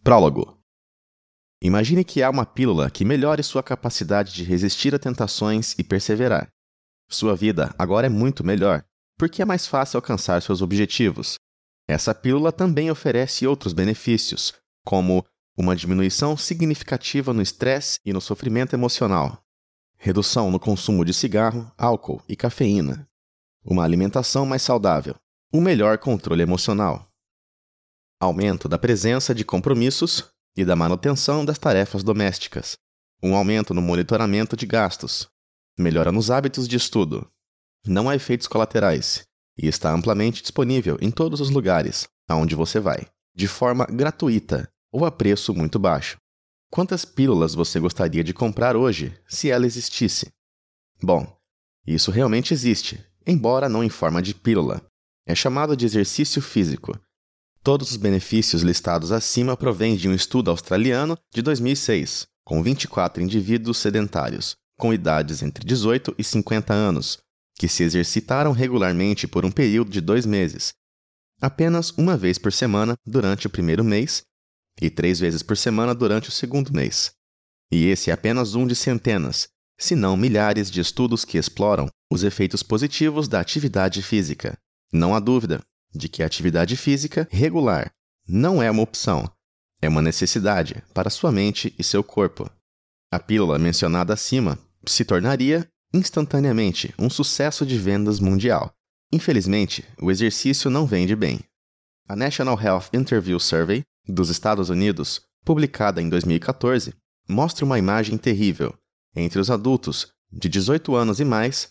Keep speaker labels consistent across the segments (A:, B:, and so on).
A: Prólogo. Imagine que há uma pílula que melhore sua capacidade de resistir a tentações e perseverar. Sua vida agora é muito melhor, porque é mais fácil alcançar seus objetivos. Essa pílula também oferece outros benefícios, como uma diminuição significativa no estresse e no sofrimento emocional, redução no consumo de cigarro, álcool e cafeína, uma alimentação mais saudável, um melhor controle emocional, aumento da presença de compromissos e da manutenção das tarefas domésticas, um aumento no monitoramento de gastos, melhora nos hábitos de estudo. Não há efeitos colaterais e está amplamente disponível em todos os lugares aonde você vai, de forma gratuita ou a preço muito baixo. Quantas pílulas você gostaria de comprar hoje se ela existisse? Bom, isso realmente existe, embora não em forma de pílula. É chamado de exercício físico. Todos os benefícios listados acima provêm de um estudo australiano de 2006, com 24 indivíduos sedentários, com idades entre 18 e 50 anos, que se exercitaram regularmente por um período de 2 meses, apenas uma vez por semana durante o primeiro mês e 3 vezes por semana durante o segundo mês. E esse é apenas um de centenas, se não milhares de estudos que exploram os efeitos positivos da atividade física. Não há dúvida de que a atividade física regular não é uma opção, é uma necessidade para sua mente e seu corpo. A pílula mencionada acima se tornaria instantaneamente um sucesso de vendas mundial. Infelizmente, o exercício não vende bem. A National Health Interview Survey dos Estados Unidos, publicada em 2014, mostra uma imagem terrível. Entre os adultos de 18 anos e mais,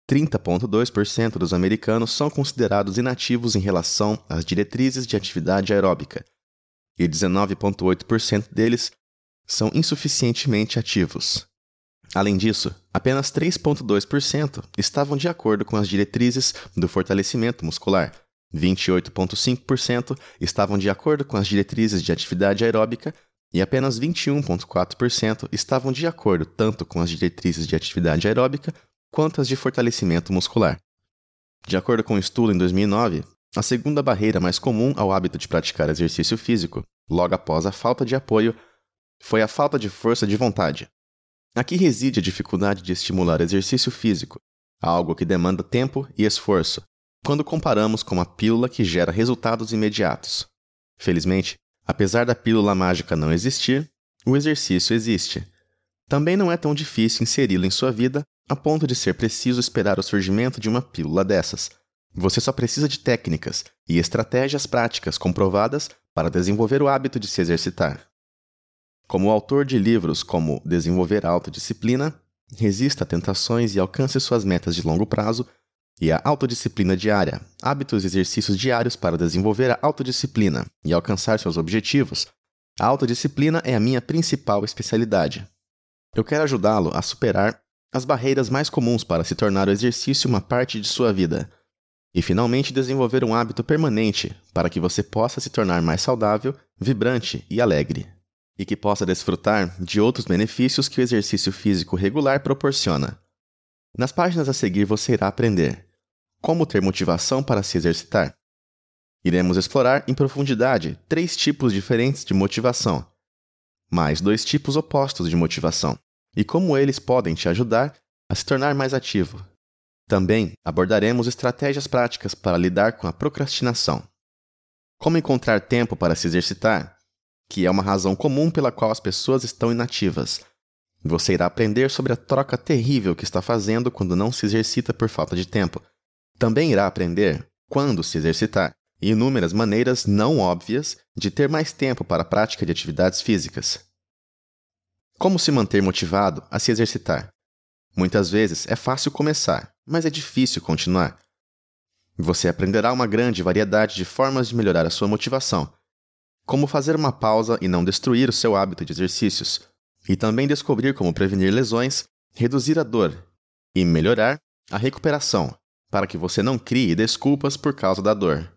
A: 30,2% dos americanos são considerados inativos em relação às diretrizes de atividade aeróbica, e 19,8% deles são insuficientemente ativos. Além disso, apenas 3,2% estavam de acordo com as diretrizes do fortalecimento muscular, 28,5% estavam de acordo com as diretrizes de atividade aeróbica e apenas 21,4% estavam de acordo tanto com as diretrizes de atividade aeróbica quanto as de fortalecimento muscular. De acordo com um estudo em 2009, a segunda barreira mais comum ao hábito de praticar exercício físico, logo após a falta de apoio, foi a falta de força de vontade. Aqui reside a dificuldade de estimular exercício físico, algo que demanda tempo e esforço, quando comparamos com a pílula que gera resultados imediatos. Felizmente, apesar da pílula mágica não existir, o exercício existe. Também não é tão difícil inseri-lo em sua vida a ponto de ser preciso esperar o surgimento de uma pílula dessas. Você só precisa de técnicas e estratégias práticas comprovadas para desenvolver o hábito de se exercitar. Como autor de livros como Desenvolver a Autodisciplina, Resista a Tentações e Alcance Suas Metas de Longo Prazo, e a Autodisciplina Diária, Hábitos e Exercícios Diários para Desenvolver a Autodisciplina e Alcançar Seus Objetivos, a autodisciplina é a minha principal especialidade. Eu quero ajudá-lo a superar as barreiras mais comuns para se tornar o exercício uma parte de sua vida, e finalmente desenvolver um hábito permanente para que você possa se tornar mais saudável, vibrante e alegre, e que possa desfrutar de outros benefícios que o exercício físico regular proporciona. Nas páginas a seguir você irá aprender como ter motivação para se exercitar. Iremos explorar em profundidade 3 tipos diferentes de motivação, mais 2 tipos opostos de motivação, e como eles podem te ajudar a se tornar mais ativo. Também abordaremos estratégias práticas para lidar com a procrastinação. Como encontrar tempo para se exercitar, que é uma razão comum pela qual as pessoas estão inativas. Você irá aprender sobre a troca terrível que está fazendo quando não se exercita por falta de tempo. Também irá aprender quando se exercitar e inúmeras maneiras não óbvias de ter mais tempo para a prática de atividades físicas. Como se manter motivado a se exercitar? Muitas vezes é fácil começar, mas é difícil continuar. Você aprenderá uma grande variedade de formas de melhorar a sua motivação, como fazer uma pausa e não destruir o seu hábito de exercícios, e também descobrir como prevenir lesões, reduzir a dor e melhorar a recuperação, para que você não crie desculpas por causa da dor.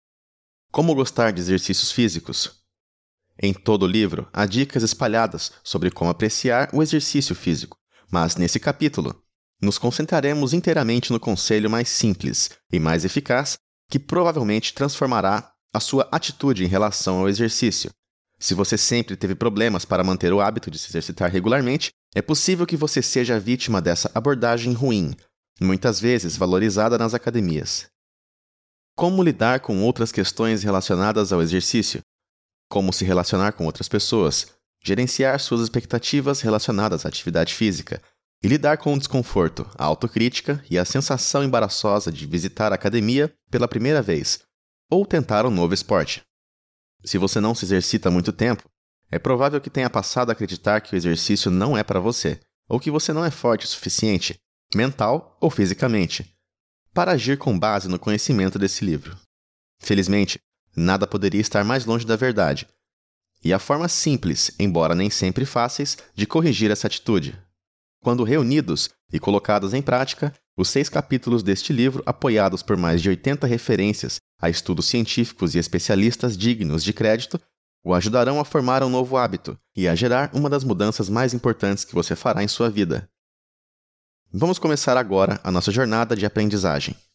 A: Como gostar de exercícios físicos? Em todo o livro, há dicas espalhadas sobre como apreciar o exercício físico, mas nesse capítulo, nos concentraremos inteiramente no conselho mais simples e mais eficaz que provavelmente transformará a sua atitude em relação ao exercício. Se você sempre teve problemas para manter o hábito de se exercitar regularmente, é possível que você seja vítima dessa abordagem ruim, muitas vezes valorizada nas academias. Como lidar com outras questões relacionadas ao exercício? Como se relacionar com outras pessoas, gerenciar suas expectativas relacionadas à atividade física e lidar com o desconforto, a autocrítica e a sensação embaraçosa de visitar a academia pela primeira vez ou tentar um novo esporte. Se você não se exercita há muito tempo, é provável que tenha passado a acreditar que o exercício não é para você, ou que você não é forte o suficiente, mental ou fisicamente, para agir com base no conhecimento desse livro. Felizmente, nada poderia estar mais longe da verdade, e há formas simples, embora nem sempre fáceis, de corrigir essa atitude. Quando reunidos e colocados em prática, os 6 capítulos deste livro, apoiados por mais de 80 referências a estudos científicos e especialistas dignos de crédito, o ajudarão a formar um novo hábito e a gerar uma das mudanças mais importantes que você fará em sua vida. Vamos começar agora a nossa jornada de aprendizagem.